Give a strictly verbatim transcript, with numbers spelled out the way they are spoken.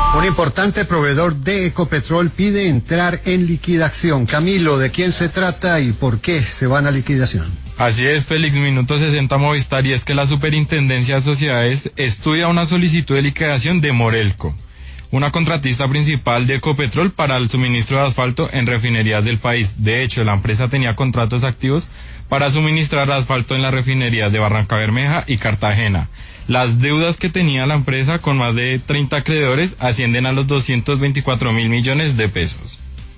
Un importante proveedor de Ecopetrol pide entrar en liquidación. Camilo, ¿de quién se trata y por qué se van a liquidación? Así es, Félix, minuto sesenta Movistar, y es que la Superintendencia de Sociedades estudia una solicitud de liquidación de Morelco, una contratista principal de Ecopetrol para el suministro de asfalto en refinerías del país. De hecho, la empresa tenía contratos activos para suministrar asfalto en las refinerías de Barrancabermeja y Cartagena. Las deudas que tenía la empresa con más de treinta acreedores ascienden a los doscientos veinticuatro mil millones de pesos.